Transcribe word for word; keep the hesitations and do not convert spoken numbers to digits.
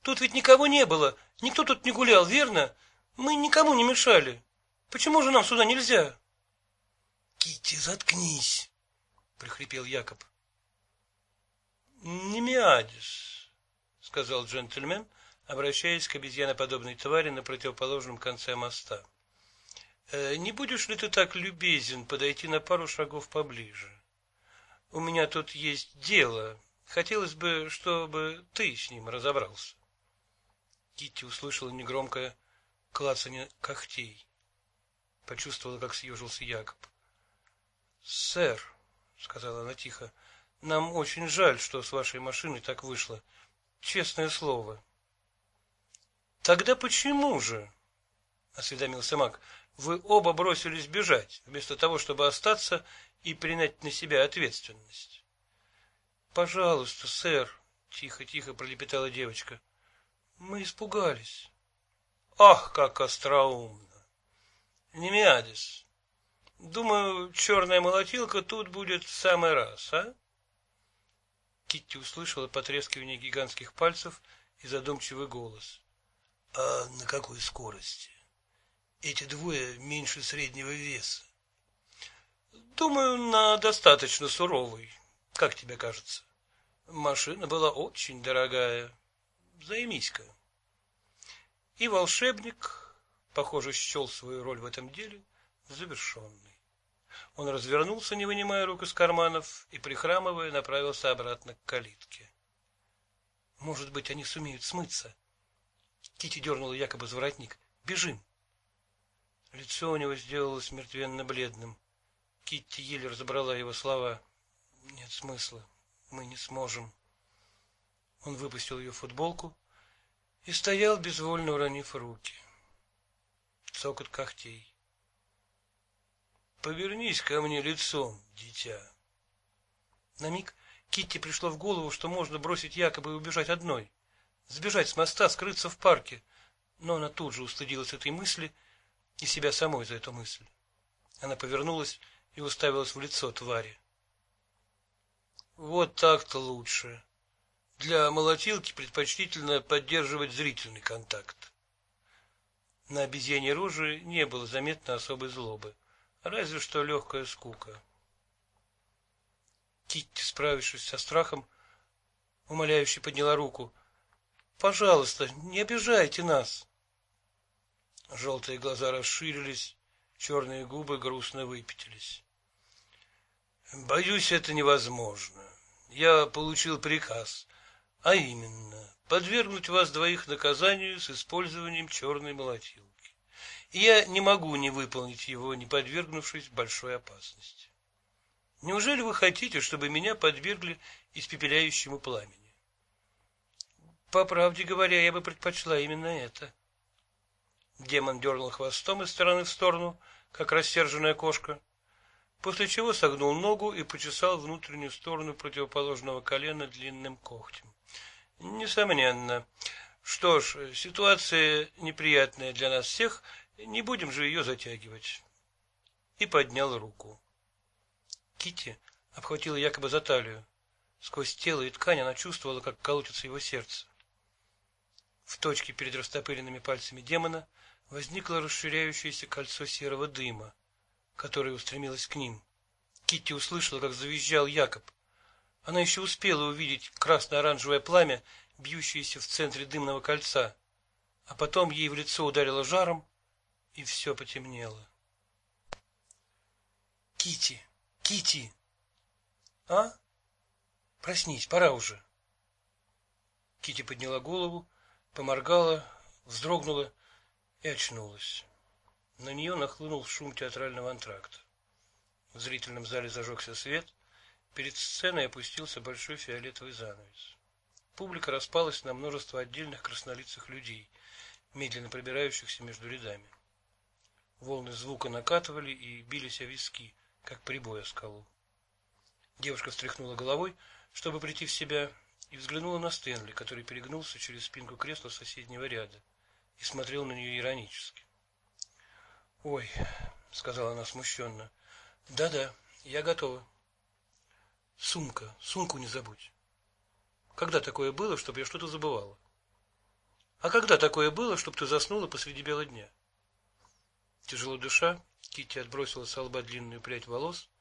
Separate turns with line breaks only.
Тут ведь никого не было, никто тут не гулял, верно? Мы никому не мешали. Почему же нам сюда нельзя?
Китти, заткнись, прохрипел Якоб.
Немиадис, сказал джентльмен, обращаясь к обезьяноподобной твари на противоположном конце моста. Не будешь ли ты так любезен подойти на пару шагов поближе? У меня тут есть дело. Хотелось бы, чтобы ты с ним разобрался. Китти услышала негромкое клацанье когтей. Почувствовала, как съежился Якоб. Сэр, сказала она тихо, нам очень жаль, что с вашей машиной так вышло. Честное слово. Тогда почему же, осведомился Мак, вы оба бросились бежать, вместо того, чтобы остаться и принять на себя ответственность? Пожалуйста, сэр, тихо-тихо пролепетала девочка. Мы испугались. Ах, как остроумно. Немиадис, думаю, черная молотилка тут будет в самый раз, а? Китти услышала потрескивание гигантских пальцев и задумчивый голос.
А на какой скорости? Эти двое меньше среднего веса.
Думаю, на достаточно суровый. Как тебе кажется? Машина была очень дорогая. Займись-ка. И волшебник, похоже, счел свою роль в этом деле завершенной. Он развернулся, не вынимая рук из карманов, и, прихрамывая, направился обратно к калитке. Может быть, они сумеют смыться. Китти дернула Якоба за воротник. Бежим. Лицо у него сделалось мертвенно-бледным. Китти еле разобрала его слова. Нет смысла. Мы не сможем. Он выпустил ее футболку и стоял, безвольно уронив руки. Цокот когтей. Повернись ко мне лицом, дитя. На миг Китти пришло в голову, что можно бросить Якоба и убежать одной, сбежать с моста, скрыться в парке, но она тут же устыдилась этой мысли и себя самой за эту мысль. Она повернулась и уставилась в лицо твари. Вот так-то лучше. Для молотилки предпочтительно поддерживать зрительный контакт. На обезьяньей роже не было заметно особой злобы, разве что легкая скука. Китти, справившись со страхом, умоляюще подняла руку. Пожалуйста, не обижайте нас. Желтые глаза расширились, черные губы грустно выпятились. Боюсь, это невозможно. Я получил приказ, а именно подвергнуть вас двоих наказанию с использованием черной молотилки. И я не могу не выполнить его, не подвергнувшись большой опасности. Неужели вы хотите, чтобы меня подвергли испепеляющему пламени? По правде говоря, я бы предпочла именно это. Демон дернул хвостом из стороны в сторону, как рассерженная кошка, после чего согнул ногу и почесал внутреннюю сторону противоположного колена длинным когтем. Несомненно. Что ж, ситуация неприятная для нас всех, не будем же ее затягивать. И поднял руку. Китти обхватила Якоба за талию. Сквозь тело и ткань она чувствовала, как колотится его сердце. В точке перед растопыренными пальцами демона возникло расширяющееся кольцо серого дыма, которое устремилось к ним. Китти услышала, как завизжал Якоб. Она еще успела увидеть красно-оранжевое пламя, бьющееся в центре дымного кольца, а потом ей в лицо ударило жаром, и все потемнело. Китти, Китти, а? Проснись, пора уже. Китти подняла голову, поморгала, вздрогнула и очнулась. На нее нахлынул шум театрального антракта. В зрительном зале зажегся свет, перед сценой опустился большой фиолетовый занавес. Публика распалась на множество отдельных краснолицых людей, медленно пробирающихся между рядами. Волны звука накатывали и бились о виски, как прибой о скалу. Девушка встряхнула головой, чтобы прийти в себя, и взглянула на Стэнли, который перегнулся через спинку кресла соседнего ряда и смотрел на нее иронически. «Ой», — сказала она смущенно, — «да-да, я готова». «Сумка, сумку не забудь». Когда такое было, чтобы я что-то забывала? А когда такое было, чтоб ты заснула посреди бела дня? Тяжело дыша, Китти отбросила со лба длинную прядь волос